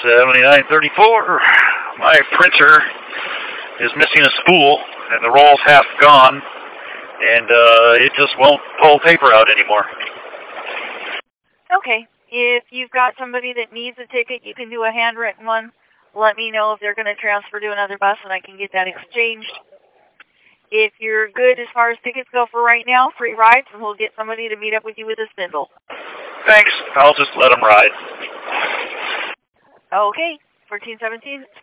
7934. My printer is missing a spool, and the roll's half gone, and it just won't pull paper out anymore. Okay. If you've got somebody that needs a ticket, you can do a handwritten one. Let me know if they're going to transfer to another bus, and I can get that exchanged. If you're good as far as tickets go for right now, free rides, and we'll get somebody to meet up with you with a spindle. Thanks. I'll just let them ride. Okay. 1417.